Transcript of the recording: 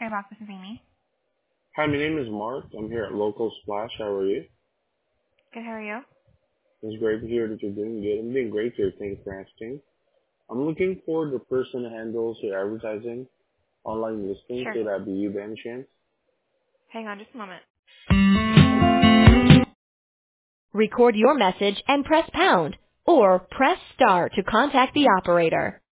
Box. This is Amy. Hi, my name is Mark. I'm here at Local Splash. How are you? Good, how are you? It's great to hear that you're doing good. I'm doing great here. Thanks for asking. I'm looking for the person who handles your advertising, online listings, Sure. so that'd be you by any chance. Hang on just a moment. Okay. Record your message and press pound, or press star to contact the operator.